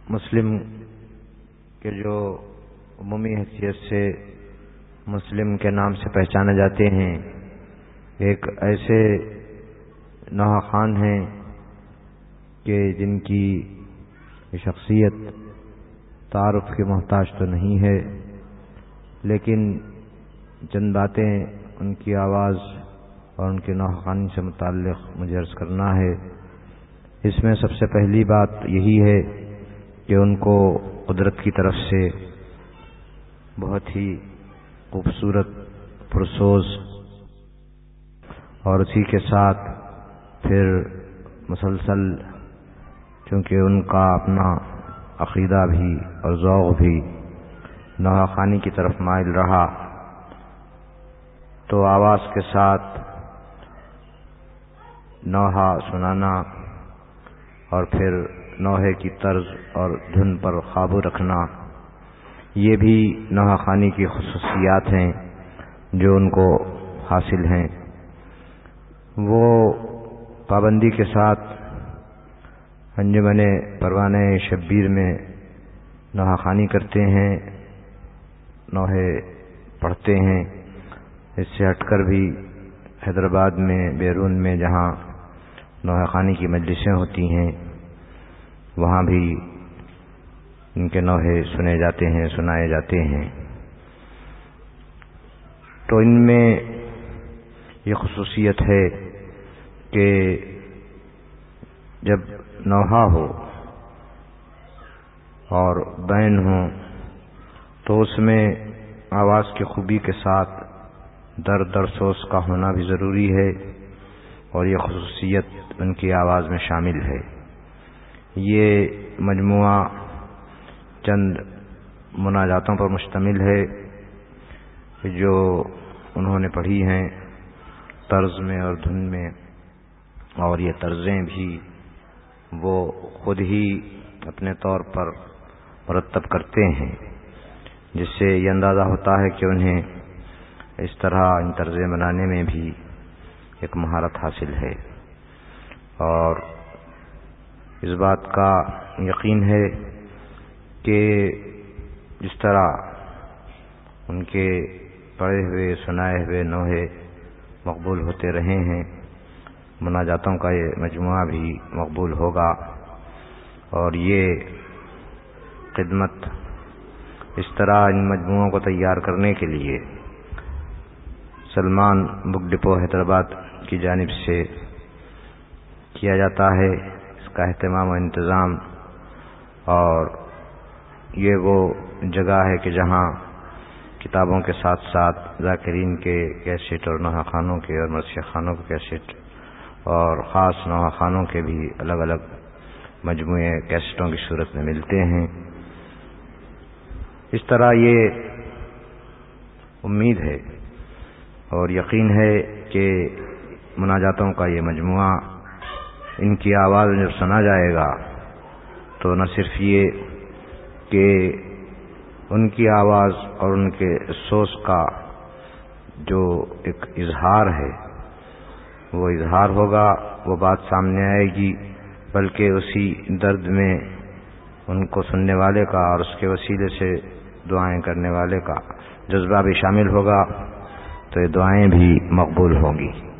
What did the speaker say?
مسلم کے جو عمومی حیثیت سے مسلم کے نام سے پہچانے جاتے ہیں، ایک ایسے نوحہ خان ہیں کہ جن کی شخصیت تعارف کے محتاج تو نہیں ہے، لیکن چند باتیں ان کی آواز اور ان کے نوحہ خانی سے متعلق مجھے عرض کرنا ہے۔ اس میں سب سے پہلی بات یہی ہے کہ ان کو قدرت کی طرف سے بہت ہی خوبصورت پرسوز اور اسی کے ساتھ پھر مسلسل، چونکہ ان کا اپنا عقیدہ بھی اور ذوق بھی نوحہ خانی کی طرف مائل رہا، تو آواز کے ساتھ نوحہ سنانا اور پھر نوحے کی طرز اور دھن پر قابو رکھنا، یہ بھی نوحہ خانی کی خصوصیات ہیں جو ان کو حاصل ہیں۔ وہ پابندی کے ساتھ انجمن پروانہ شبیر میں نوحہ خانی کرتے ہیں، نوحے پڑھتے ہیں۔ اس سے ہٹ کر بھی حیدرآباد میں بیرون میں جہاں نوحہ خانی کی مجلسیں ہوتی ہیں، وہاں بھی ان کے نوحے سنے جاتے ہیں، سنائے جاتے ہیں۔ تو ان میں یہ خصوصیت ہے کہ جب نوحہ ہو اور بین ہو تو اس میں آواز کی خوبی کے ساتھ درد اور سوز کا ہونا بھی ضروری ہے، اور یہ خصوصیت ان کی آواز میں شامل ہے۔ یہ مجموعہ چند مناجاتوں پر مشتمل ہے جو انہوں نے پڑھی ہیں طرز میں اور دھن میں، اور یہ طرزیں بھی وہ خود ہی اپنے طور پر مرتب کرتے ہیں، جس سے یہ اندازہ ہوتا ہے کہ انہیں اس طرح ان طرزیں بنانے میں بھی ایک مہارت حاصل ہے۔ اور اس بات کا یقین ہے کہ جس طرح ان کے پڑھے ہوئے سنائے ہوئے نوحے مقبول ہوتے رہے ہیں، مناجاتوں کا یہ مجموعہ بھی مقبول ہوگا۔ اور یہ خدمت اس طرح ان مجموعوں کو تیار کرنے کے لیے سلمان بک ڈپو حیدرآباد کی جانب سے کیا جاتا ہے، اس کا اہتمام و انتظام۔ اور یہ وہ جگہ ہے کہ جہاں کتابوں کے ساتھ ساتھ ذاکرین کے کیسٹ اور نوحہ خانوں کے اور مرثیہ خانوں کے کیسٹ اور خاص نوحہ خانوں کے بھی الگ الگ مجموعے کیسٹوں کی صورت میں ملتے ہیں۔ اس طرح یہ امید ہے اور یقین ہے کہ مناجاتوں کا یہ مجموعہ ان کی آواز میں جب سنا جائے گا تو نہ صرف یہ کہ ان کی آواز اور ان کے سوز کا جو ایک اظہار ہے وہ اظہار ہوگا، وہ بات سامنے آئے گی، بلکہ اسی درد میں ان کو سننے والے کا اور اس کے وسیلے سے دعائیں کرنے والے کا جذبہ بھی شامل ہوگا، تو یہ دعائیں بھی مقبول ہوں گی۔